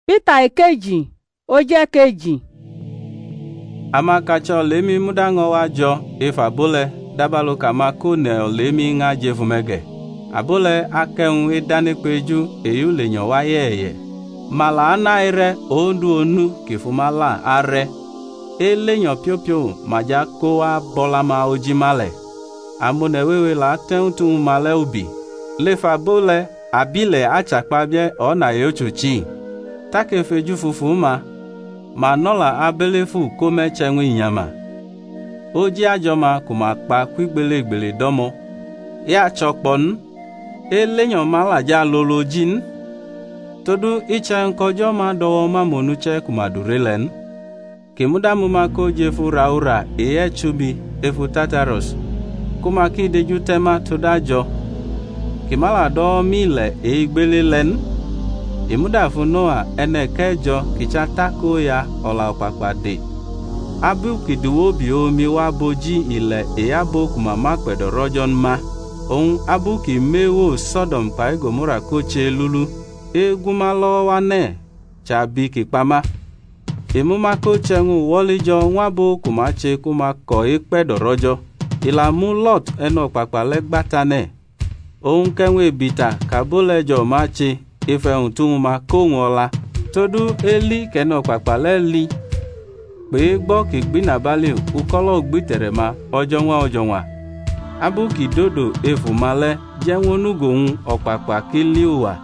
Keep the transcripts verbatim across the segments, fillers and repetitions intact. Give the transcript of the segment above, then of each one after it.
Pítà ìkejì ó jẹ́ kejì. Amakacha olemi mudango wajo ifa bole dabalo kamako ne olemi nga jevumege. Abole akeun idane peju eyu lenyo wayeye. Mala anaire ondu onu kifumala are. Elenyo piopio maja koa bolama ojimale. Amone wewe la tentu male ubi. Lefa bole abile achakpabie ona yochuchi. Take feju fufuma. Manola abelefu kome chenwe inyama. Oji ajoma kumakpa kwigbele gbele domo. Ya chokpon. Elenyo malaja lolo jin. Todu iche nkojo ma dowo ma monuche kumadurelen. Kimuda mumako jefu raura eye chubi efu tataros. Kumaki deju tema todajo. Kimala do mile e igbele len. Imuda funoa ene kejo kichatako ya ola opakpade. Abu kiduwo bi omi wa boji ile eyabo kumama kpedo rojon ma. On abu ki mewo Sodom pa Gomora koche lulu. Egumalo wane chabi kipama. Imuma koche ngu wolijo nwabo kumache kumako ikpedo rojo. Ilamu Lot eno pakpale gbatane. On kenwe bita kabolejo machi. Ife untuma kongola todu eli keno papale li pe gbo ki gbina bale ukolo gbiterema ojonwa ojonwa abuki dodo efumale jenwonugohun opapa kiliwa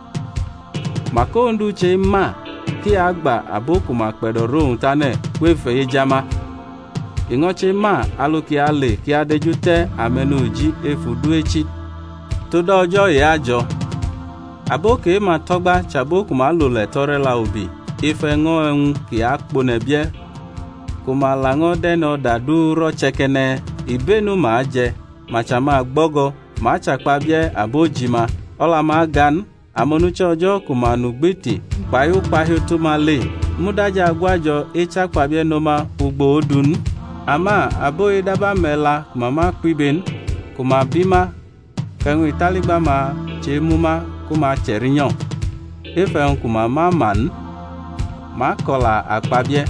makondu che ma ki agba aboku mapedo rohun tane wefe ejama ingoche ma aluki ale ki adejute amenuji efudu echi todo ojo ye ajo Aboke ma togba chaboku ma lole tore la ubi. Ife ngo en ki akpo nebie. Kuma lango deno dadu ro chekene. Ibenu ma aje. Machama gbogo. Ma chakpa bie abojima. Ola ma gan. Amonuche ojo kuma nugbiti. Payu payu tumale. Mudaja agwajo ichakpa bie noma ugbo odun. Ama aboye daba mela kuma ma kwiben. Kuma bima. Kengu italigba ma chemuma. Kuma cherinyo ife kuma maman ma kola akpabie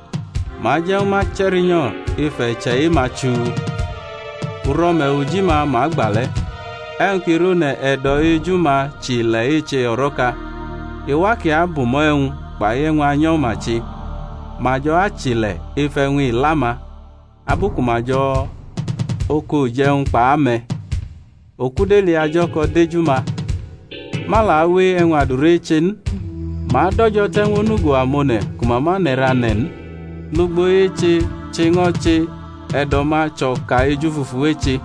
ma je ma cherinyo ife chei machu urome ujima ma gbale enkiru ne edo ejuma chile iche oroka iwaki abumo en pa yenwa anyo machi majo achile ife nwi lama abuku majo oko jeun pa ame okudeli ajoko dejuma Mala awe enwa durechen ma dojo tenwonugo amone kumama neranen lugbo eche chingoche edoma choka ejufufu eche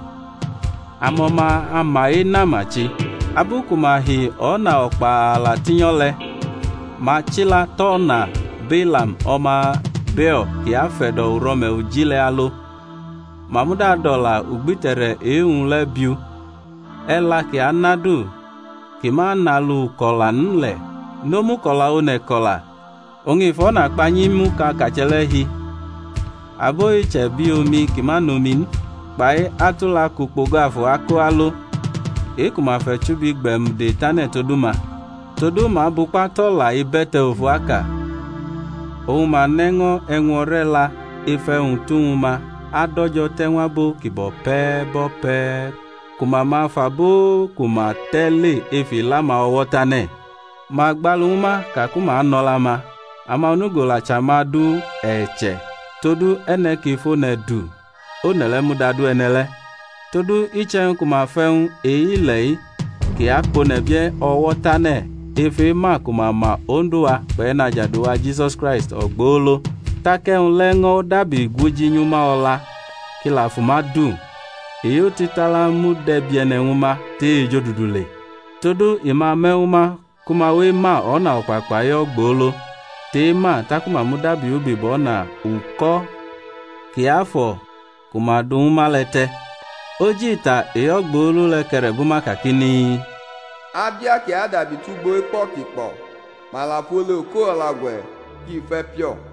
amoma amae namachi abukuma hi ona okpa la tinyole ma chila tona Balaam oma Beo ya fedo urome ujile alo mamuda dola ugbitere eunle biu ela ki anadu Kima nalu kola nle, nomu kola one kola. Ongi fona kpanyi muka kachelehi. Abo iche biomi kima nomin, bae atula kukpogafu ako alo. Ekuma fechubi gbem de tane toduma. Toduma bukpa tola ibete ofu aka. Ouma nengo enworela ife untuma adojo tenwabo kibo pe bo pe. Kuma ma fabo kuma tele efi lama owotane ma gbaluma ka kuma anolama ama onugola chamadu eche todu ene kifo ne du onele mudadu enele todu ichen kuma feun eilei ki akpo nebie owotane efi ma kuma ma ondua pe na jaduwa Jesus Christ ogbolo take unlengo dabi guji nyuma ola kila fuma du Iyo titala mu debiene uma te jodudule. Todo ima me uma kuma we ma ona opakpa yo gbolo. Te ma takuma mudabi ubi bona uko kiafo kuma duma lete. Ojita iyo gbolo le kerebuma kakini. Abia ki adabi tugbo epo kipo. Malapole ko lagwe ki fe pio.